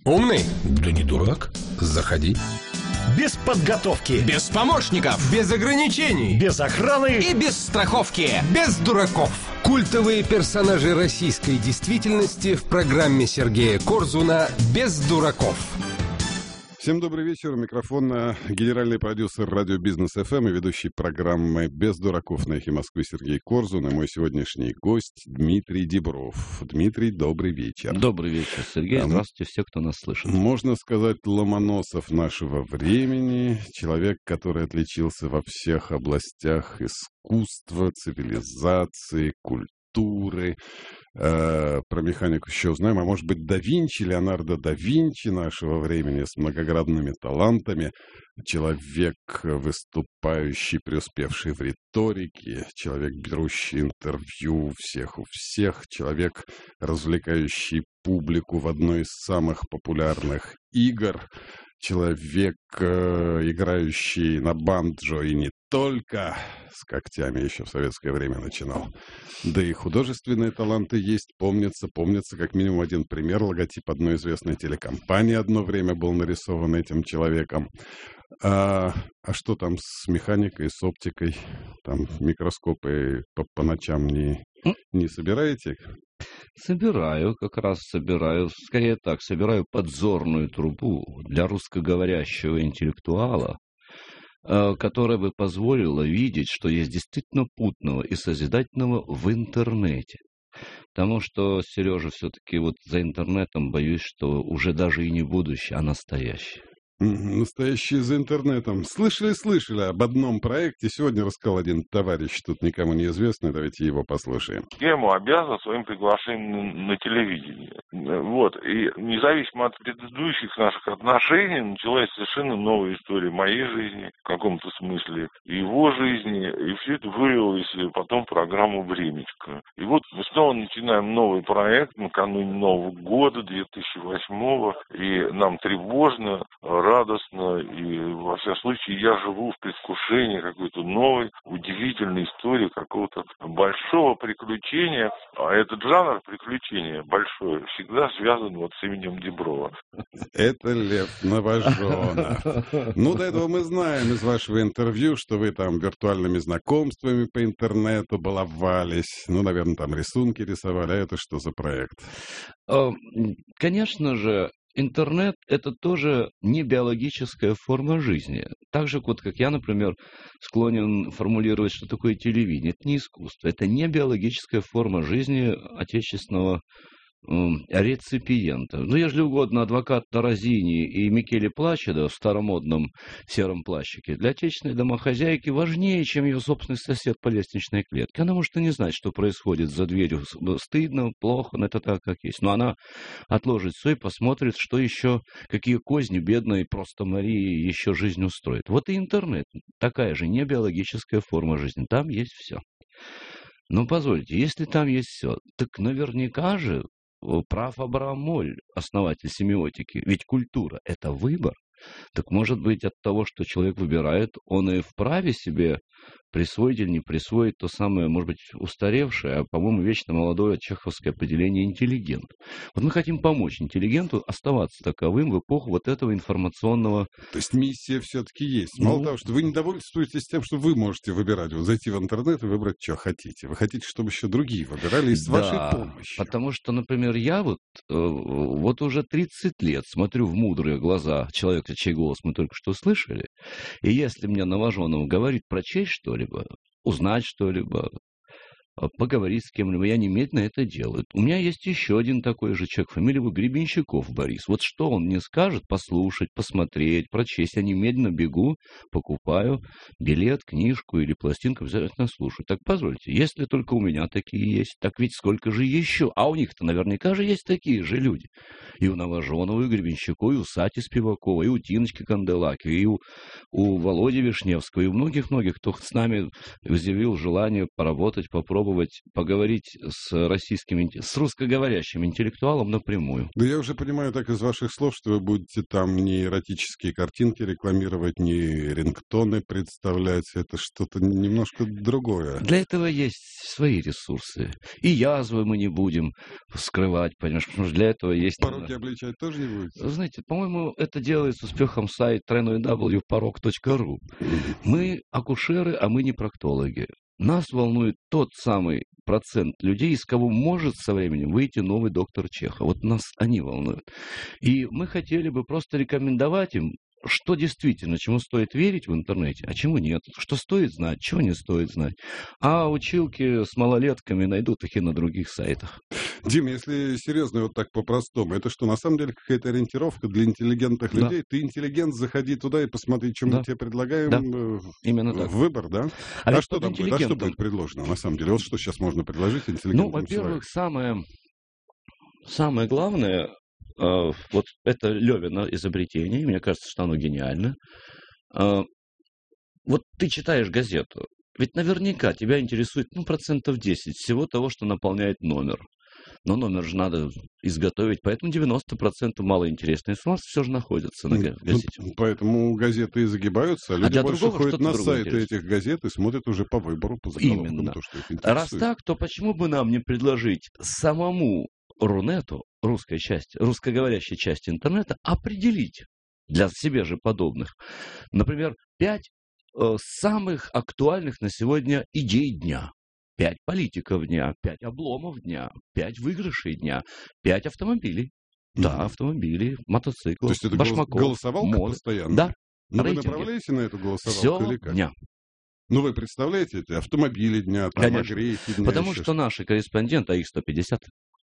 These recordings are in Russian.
Умный? Да не дурак. Заходи. Без подготовки. Без помощников. Без ограничений. Без охраны. И без страховки. Без дураков. Культовые персонажи российской действительности в программе Сергея Корзуна «Без дураков». Всем добрый вечер. У микрофона генеральный продюсер радио Бизнес ФМ и ведущий программы «Без дураков» на эхе Москвы Сергей Корзун и мой сегодняшний гость Дмитрий Дибров. Дмитрий, добрый вечер. Добрый вечер, Сергей. Здравствуйте все, кто нас слышит. Можно сказать, Ломоносов нашего времени. Человек, который отличился во всех областях искусства, цивилизации, культуры. Про механику еще узнаем. А может быть, Леонардо да Винчи нашего времени с многогранными талантами. Человек, выступающий, преуспевший в риторике. Человек, берущий интервью всех у всех. Человек, развлекающий публику в одной из самых популярных игр. Человек, играющий на банджо и не только, с когтями еще в советское время начинал. Да и художественные таланты есть, помнится как минимум один пример. Логотип одной известной телекомпании одно время был нарисован этим человеком. А что там с механикой, с оптикой? Там микроскопы по ночам не собираете? Собираю. Скорее так, собираю подзорную трубу для русскоговорящего интеллектуала, которая бы позволила видеть, что есть действительно путного и созидательного в интернете. Потому что, Сережа, все-таки вот за интернетом боюсь, что уже даже и не будущее, а настоящее. Настоящие за интернетом. Слышали об одном проекте. Сегодня рассказал один товарищ, тут никому не известный. Давайте его послушаем. Я ему обязан своим приглашением на телевидение. Вот. И независимо от предыдущих наших отношений, началась совершенно новая история моей жизни, в каком-то смысле, и его жизни. И все это вылилось потом в программу «Времечко». И вот мы снова начинаем новый проект накануне Нового года 2008-го. И нам тревожно, радостно, и во всяком случае я живу в предвкушении какой-то новой, удивительной истории, какого-то большого приключения. А этот жанр приключения большое всегда связан вот с именем Диброва. Это Лев Новоженов. Ну, до этого мы знаем из вашего интервью, что вы там виртуальными знакомствами по интернету баловались. Ну, наверное, там рисунки рисовали. А это что за проект? Конечно же, интернет – это тоже не биологическая форма жизни. Так же, вот как я, например, склонен формулировать, что такое телевидение. Это не искусство, это не биологическая форма жизни отечественного реципиента. Ну, если угодно, адвокат Таразини и Микеле Плачедо в старомодном сером плащике для отечественной домохозяйки важнее, чем ее собственный сосед по лестничной клетке. Она может и не знать, что происходит за дверью. Стыдно, плохо, но это так, как есть. Но она отложит все и посмотрит, что еще, какие козни бедной просто Марии еще жизнь устроит. Вот и интернет. Такая же не биологическая форма жизни. Там есть все. Но позвольте, если там есть все, так наверняка же прав Абрам Моль, основатель семиотики. Ведь культура – это выбор. Так может быть от того, что человек выбирает, он и вправе себе присвоить или не присвоить то самое, может быть, устаревшее, а, по-моему, вечно молодое чеховское определение интеллигент. Вот мы хотим помочь интеллигенту оставаться таковым в эпоху вот этого информационного... То есть миссия все-таки есть. Мало того, что вы не довольствуетесь тем, что вы можете выбирать. Вот зайти в интернет и выбрать, что хотите. Вы хотите, чтобы еще другие выбирали и с вашей помощью. Потому что, например, я вот уже 30 лет смотрю в мудрые глаза человека, чей голос мы только что слышали, и если мне Новоженов говорит прочесть что-либо, узнать что-либо, поговорить с кем-либо, я немедленно это делаю. У меня есть еще один такой же человек, фамилия его Гребенщиков Борис. Вот что он мне скажет, послушать, посмотреть, прочесть, я немедленно бегу, покупаю билет, книжку или пластинку, обязательно слушаю. Так позвольте, если только у меня такие есть, так ведь сколько же еще? А у них-то наверняка же есть такие же люди. И у Новоженова, и у Гребенщикова, и у Сати Спивакова, и у Тиночки Канделаки, и у Володи Вишневского, и у многих-многих, кто с нами изъявил желание поработать, попробовать попробовать поговорить с русскоговорящим интеллектуалом напрямую. Да я уже понимаю так из ваших слов, что вы будете там не эротические картинки рекламировать, не рингтоны представлять. Это что-то немножко другое. Для этого есть свои ресурсы. И язвы мы не будем скрывать, понимаешь, потому что для этого есть... Пороки обличать тоже не будете? Знаете, по-моему, это делает с успехом сайт www.porok.ru. Мы акушеры, а мы не проктологи. Нас волнует тот самый процент людей, из кого может со временем выйти новый доктор Чехов. Вот нас они волнуют. И мы хотели бы просто рекомендовать им, что действительно, чему стоит верить в интернете, а чему нет. Что стоит знать, чего не стоит знать. А училки с малолетками найдут их и на других сайтах. Дим, если серьезно, вот так по-простому, это что, на самом деле какая-то ориентировка для интеллигентных людей? Ты интеллигент, заходи туда и посмотри, что мы тебе предлагаем. Да. Именно так. Выбор, да? А что там будет? А что будет предложено, на самом деле? Вот что сейчас можно предложить интеллигентным во-первых, самое главное... Вот это Левино изобретение, мне кажется, что оно гениально. Вот ты читаешь газету, ведь наверняка тебя интересует 10% всего того, что наполняет номер. Но номер же надо изготовить, поэтому 90% малоинтересной информации все же находится на газете. Поэтому газеты и загибаются, а люди больше ходят на сайты этих газет и смотрят уже по выбору, по заголовкам. Именно. То, что их интересует. Раз так, то почему бы нам не предложить самому Рунету, русскоговорящей части интернета, определить для себе же подобных, например, 5 самых актуальных на сегодня идей дня, 5 политиков дня, 5 обломов дня, 5 выигрышей дня, 5 автомобилей. Да, автомобили, мотоциклы, то есть это башмаков, голосовалка постоянно? Да. Но вы направляете на эту голосовалку или как? Дня. Ну, вы представляете, это автомобили дня, там, огрехи дня. Потому что наши корреспонденты, а их 150,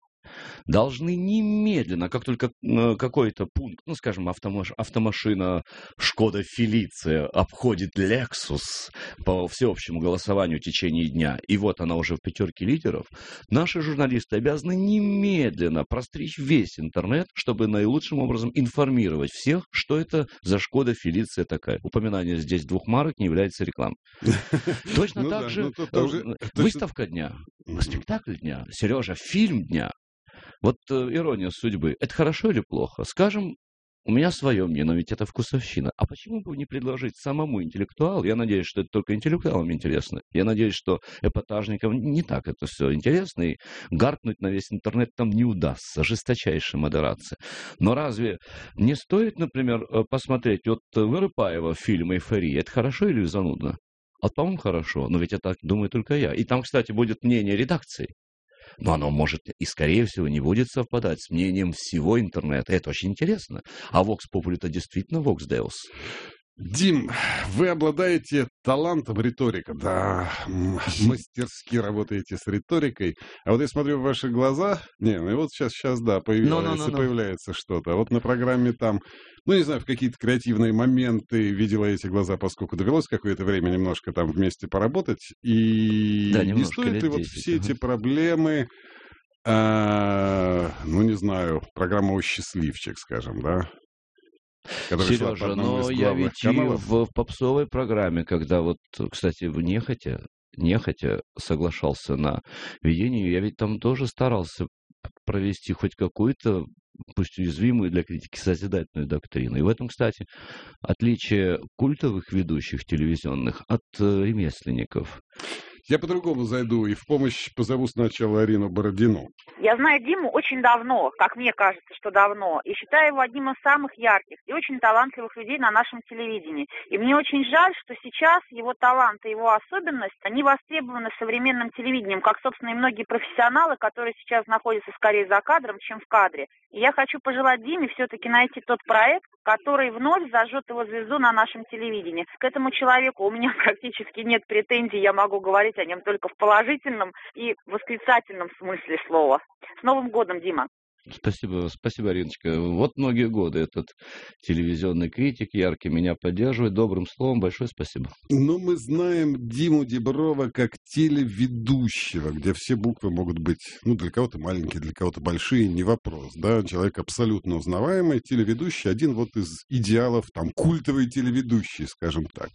должны немедленно, как только какой-то пункт, скажем, автомашина Шкода Фелиция обходит Lexus по всеобщему голосованию в течение дня, и вот она уже в 5 лидеров, наши журналисты обязаны немедленно простричь весь интернет, чтобы наилучшим образом информировать всех, что это за Шкода Фелиция такая. Упоминание здесь 2 марок не является рекламой. Точно так же выставка дня, спектакль дня, Сережа, фильм дня. Вот ирония судьбы. Это хорошо или плохо? Скажем, у меня свое мнение, но ведь это вкусовщина. А почему бы не предложить самому интеллектуалу? Я надеюсь, что это только интеллектуалам интересно. Я надеюсь, что эпатажникам не так это все интересно. И гаркнуть на весь интернет там не удастся. Жесточайшая модерация. Но разве не стоит, например, посмотреть вот Вырыпаева фильм «Эйфория»? Это хорошо или занудно? По-моему, хорошо. Но ведь это думаю только я. И там, кстати, будет мнение редакции. Но оно может и, скорее всего, не будет совпадать с мнением всего интернета. Это очень интересно. А Vox Populi это действительно Vox Deus. Дим, вы обладаете талантом риторика. Да, мастерски работаете с риторикой. А вот я смотрю в ваши глаза. Вот сейчас да, появляется что-то. Вот на программе там, не знаю, в какие-то креативные моменты видела эти глаза, поскольку довелось какое-то время немножко там вместе поработать. И не стоит ли вот все эти проблемы, не знаю, программа «Счастливчик», скажем, да? Сережа, но я ведь каналов. И в попсовой программе, когда вот, кстати, нехотя соглашался на ведение, я ведь там тоже старался провести хоть какую-то, пусть уязвимую для критики, созидательную доктрину. И в этом, кстати, отличие культовых ведущих телевизионных от ремесленников. Я по-другому зайду и в помощь позову сначала Арину Бородину. Я знаю Диму очень давно, как мне кажется, что давно, и считаю его одним из самых ярких и очень талантливых людей на нашем телевидении. И мне очень жаль, что сейчас его талант и его особенность, они востребованы современным телевидением, как, собственно, и многие профессионалы, которые сейчас находятся скорее за кадром, чем в кадре. И я хочу пожелать Диме все-таки найти тот проект, который вновь зажжет его звезду на нашем телевидении. К этому человеку у меня практически нет претензий, я могу говорить о нем только в положительном и восклицательном смысле слова. С Новым годом, Дима! Спасибо, Ариночка. Вот многие годы этот телевизионный критик яркий меня поддерживает. Добрым словом большое спасибо. Мы знаем Диму Диброва как телеведущего, где все буквы могут быть, для кого-то маленькие, для кого-то большие, не вопрос. Да? Человек абсолютно узнаваемый, телеведущий, один вот из идеалов, культовый телеведущий, скажем так.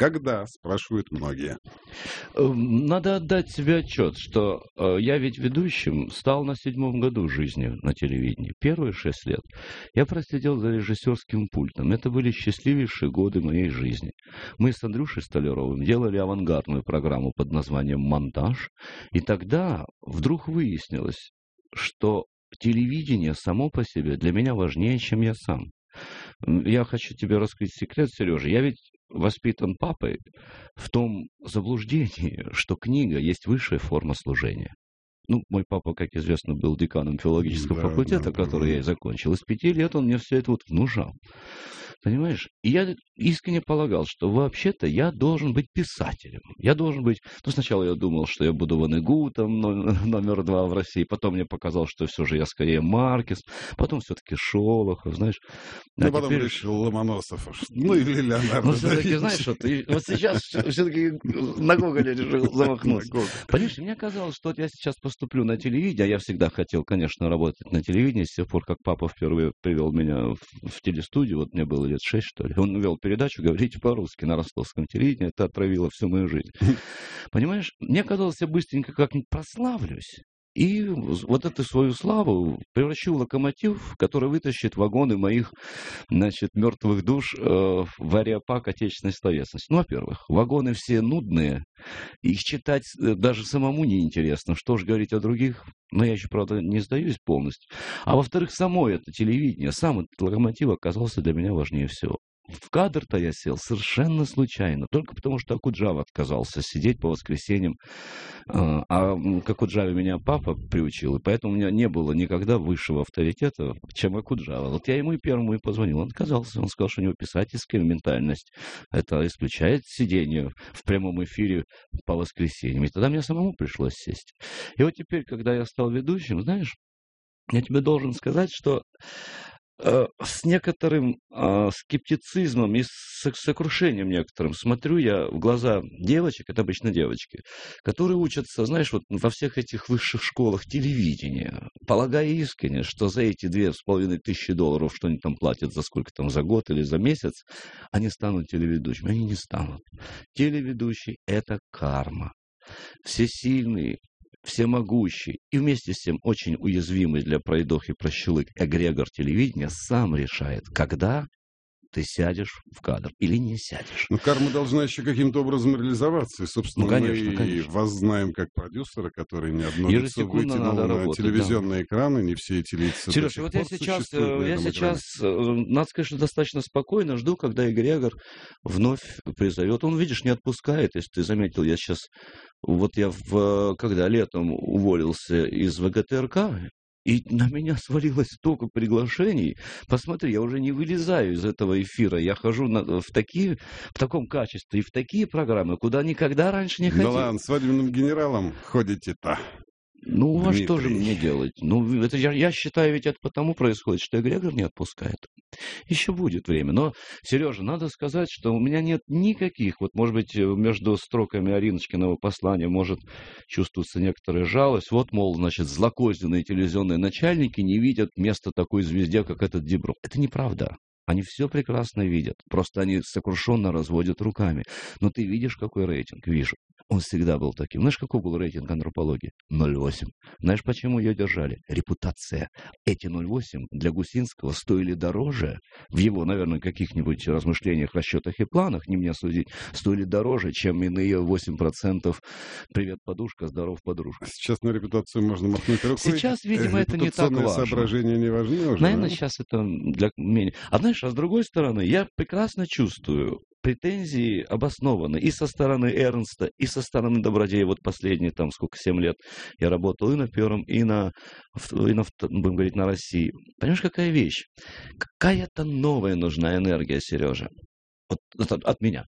Когда, спрашивают многие. Надо отдать себе отчет, что я ведь ведущим стал на 7-м году жизни на телевидении. Первые 6 лет я просидел за режиссерским пультом. Это были счастливейшие годы моей жизни. Мы с Андрюшей Столяровым делали авангардную программу под названием «Монтаж». И тогда вдруг выяснилось, что телевидение само по себе для меня важнее, чем я сам. Я хочу тебе раскрыть секрет, Сережа. Я ведь воспитан папой в том заблуждении, что книга есть высшая форма служения. Ну, мой папа, как известно, был деканом филологического факультета, который я и закончил. И с 5 лет он мне все это вот внушал. Понимаешь? И я искренне полагал, что вообще-то я должен быть писателем. Я должен быть... Ну, сначала я думал, что я буду Ванегутом, номер 2 в России. Потом мне показалось, что все же я скорее Маркес. Потом все-таки Шолохов, знаешь. Ну, потом теперь... решил Ломоносов. Ну, или Леонардо. Ну, все-таки, знаешь, вот сейчас все-таки на Гоголя решил замахнуться. Понимаешь, мне казалось, что вот я сейчас поступлю на телевидение, а я всегда хотел, конечно, работать на телевидении, с тех пор, как папа впервые привел меня в телестудию, вот мне было лет 6, что ли. Он вел передачу «Говорите по-русски» на ростовском телевидении. Это отравило всю мою жизнь. Понимаешь, мне казалось, я быстренько как-нибудь прославлюсь. И вот эту свою славу превращу в локомотив, который вытащит вагоны моих, значит, мертвых душ в ареопаг отечественной словесности. Ну, во-первых, вагоны все нудные, их читать даже самому неинтересно, что ж говорить о других, но я еще, правда, не сдаюсь полностью. А во-вторых, само это телевидение, сам этот локомотив оказался для меня важнее всего. В кадр-то я сел совершенно случайно, только потому что Окуджава отказался сидеть по воскресеньям. А к Окуджаве меня папа приучил, и поэтому у меня не было никогда высшего авторитета, чем Окуджава. Вот я ему и первому и позвонил, он отказался. Он сказал, что у него писательская ментальность. Это исключает сидение в прямом эфире по воскресеньям. И тогда мне самому пришлось сесть. И вот теперь, когда я стал ведущим, знаешь, я тебе должен сказать, что с некоторым скептицизмом и сокрушением некоторым смотрю я в глаза девочек, это обычно девочки, которые учатся, знаешь, вот во всех этих высших школах телевидения, полагая искренне, что за эти $2500, что они там платят за сколько там, за год или за месяц, они станут телеведущими. Они не станут. Телеведущий – это карма. Всесильный, всемогущий и вместе с тем очень уязвимый для пройдох и прощелык эгрегор телевидения сам решает, когда ты сядешь в кадр или не сядешь. Но карма должна еще каким-то образом реализоваться. И, собственно, конечно, мы вас знаем как продюсера, который ни одно лицо вытянул на работать, телевизионные экраны, не все эти лица. Сереж, вот я сейчас, надо сказать, что достаточно спокойно жду, когда эгрегор вновь призовет. Он, видишь, не отпускает, если ты заметил, я сейчас, вот я когда летом уволился из ВГТРК, и на меня свалилось столько приглашений. Посмотри, я уже не вылезаю из этого эфира. Я хожу в таком качестве и в такие программы, куда никогда раньше не ходил. Да ладно, свадебным генералом ходите-то. Ну, а что же мне делать? Ну, это я считаю, ведь это потому происходит, что эгрегор не отпускает. Еще будет время. Но, Сережа, надо сказать, что у меня нет никаких, вот, может быть, между строками Ариночкиного послания может чувствоваться некоторая жалость. Вот, мол, значит, злокозненные телевизионные начальники не видят места такой звезде, как этот Дибров. Это неправда. Они все прекрасно видят. Просто они сокрушенно разводят руками. Но ты видишь, какой рейтинг? Вижу. Он всегда был таким. Знаешь, какой был рейтинг антропологии? 0,8. Знаешь, почему ее держали? Репутация. Эти 0,8 для Гусинского стоили дороже, в его, наверное, каких-нибудь размышлениях, расчетах и планах, не мне судить, стоили дороже, чем иные 8% «Привет, подушка, здоров, подружка». Сейчас на репутацию можно махнуть рукой. Сейчас, видимо, это не так важно. Соображения не важны уже. Наверное, сейчас это для менее. А знаешь, а с другой стороны, я прекрасно чувствую, претензии обоснованы и со стороны Эрнста, и со стороны Добродея. Вот последние, там, 7 лет я работал и на Первом, и на, будем говорить, на России. Понимаешь, какая вещь? Какая-то новая нужна энергия, Сережа. Вот от меня.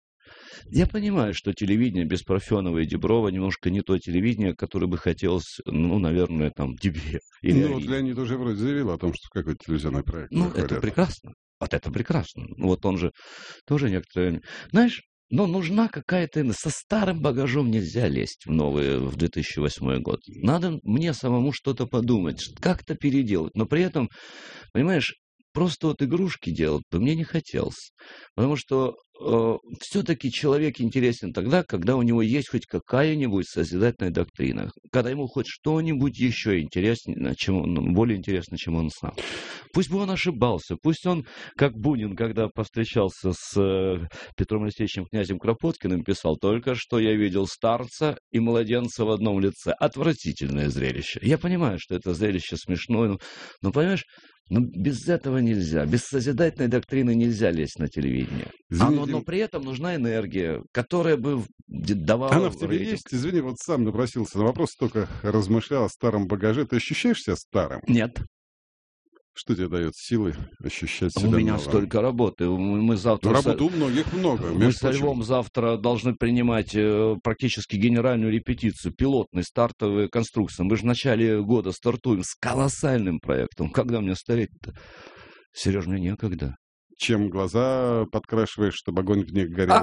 Я понимаю, что телевидение без Парфенова и Диброва немножко не то телевидение, которое бы хотелось, ну, наверное, там, тебе. Ну, вот Леонид уже вроде заявил о том, что какой-то телевизионный проект. Ну, это прекрасно. Вот это прекрасно. Вот он же тоже некоторые... Знаешь, но нужна какая-то... Со старым багажом нельзя лезть в 2008 год. Надо мне самому что-то подумать, как-то переделать. Но при этом, понимаешь, просто вот игрушки делать бы мне не хотелось. Потому что все-таки человек интересен тогда, когда у него есть хоть какая-нибудь созидательная доктрина, когда ему хоть что-нибудь еще интереснее, более интересно, чем он сам. Пусть бы он ошибался, пусть он, как Бунин, когда повстречался с Петром Алексеевичем князем Кропоткиным, писал: «Только что я видел старца и младенца в одном лице». Отвратительное зрелище. Я понимаю, что это зрелище смешное, но понимаешь, без этого нельзя. Без созидательной доктрины нельзя лезть на телевидение. Но при этом нужна энергия, которая бы давала... Она в тебе есть? Извини, вот сам напросился на вопрос, только размышлял о старом багаже. Ты ощущаешь себя старым? Нет. Что тебе дает силы ощущать себя У меня новым? столько работы. Мы завтра... Работы у многих много. Мы со Львом завтра должны принимать практически генеральную репетицию, пилотной стартовой конструкции. Мы же в начале года стартуем с колоссальным проектом. Когда мне стареть-то? Сереж, мне некогда. Чем глаза подкрашиваешь, чтобы огонь в них горел?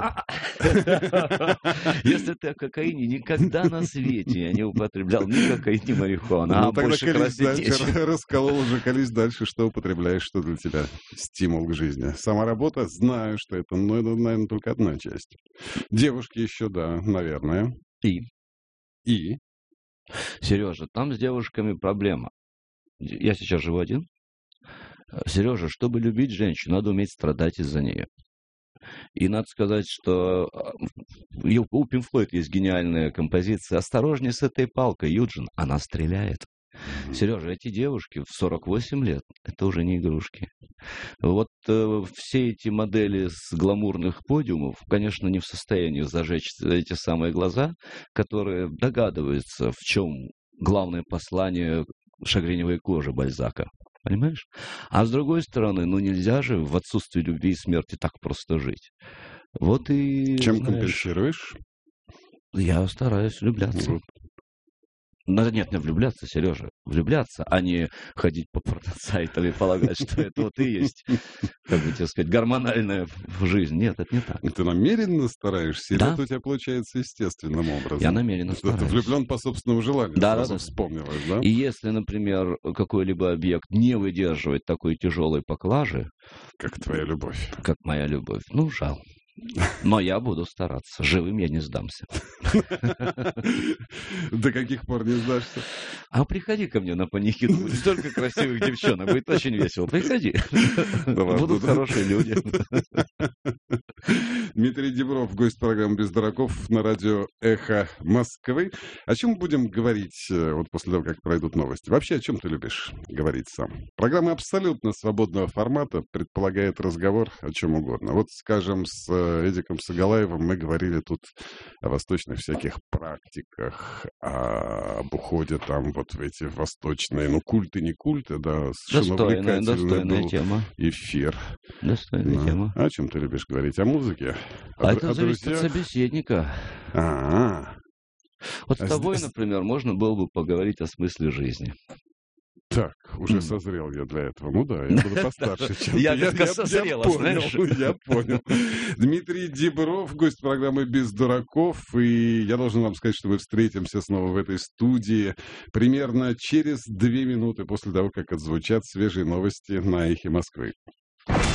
Если ты о кокаине, никогда на свете я не употреблял ни кокаин, ни марихуана. Ну, тогда колись дальше, расколол уже, колись дальше, что употребляешь, что для тебя стимул к жизни. Сама работа, знаю, что это, но это, наверное, только одна часть. Девушки еще, да, наверное. И? Сережа, там с девушками проблема. Я сейчас живу один. Сережа, чтобы любить женщину, надо уметь страдать из-за нее. И надо сказать, что у Pink Floyd есть гениальная композиция «Осторожней с этой палкой, Юджин, она стреляет». Сережа, эти девушки в 48 лет, это уже не игрушки. Вот все эти модели с гламурных подиумов, конечно, не в состоянии зажечь эти самые глаза, которые догадываются, в чем главное послание шагреневой кожи Бальзака. Понимаешь? А с другой стороны, нельзя же в отсутствии любви и смерти так просто жить. Вот и... Чем компенсируешь? Я стараюсь влюбляться. Вот. Нет, не влюбляться, Сережа. Влюбляться, а не ходить по порносайтам и полагать, что это вот и есть, как бы тебе сказать, гормональная жизнь. Нет, это не так. Ты намеренно стараешься? Или Да. это у тебя получается естественным образом? Я намеренно Что ты стараюсь. влюблен по собственному желанию? Да, сразу да. вспомнилось, да? И если, например, какой-либо объект не выдерживает такой тяжелой поклажи, Как твоя любовь. как моя любовь, жаль. Но я буду стараться. Живым я не сдамся. До каких пор не сдашься? А приходи ко мне на панихиду. Будет столько красивых девчонок. Будет очень весело. Приходи. Будут хорошие люди. Дмитрий Дибров, гость программы «Без дураков» на радио «Эхо Москвы». О чем будем говорить вот после того, как пройдут новости? Вообще, о чем ты любишь говорить сам? Программа абсолютно свободного формата, предполагает разговор о чем угодно. Вот, скажем, с Эдиком Сагалаевым мы говорили тут о восточных всяких практиках, об уходе там вот в эти восточные, культы, не культы, да, совершенно Достойная был тема. эфир. Достойная тема. О чем ты любишь говорить? О музыке? Это зависит от собеседника. Вот с тобой, например, можно было бы поговорить о смысле жизни. Так, уже созрел я для этого. Ну да, я буду постарше, чем ты. Я как созрела, знаешь. Я понял. Дмитрий Дибров, гость программы «Без дураков». И я должен вам сказать, что мы встретимся снова в этой студии примерно через 2 минуты после того, как отзвучат свежие новости на «Эхе Москвы».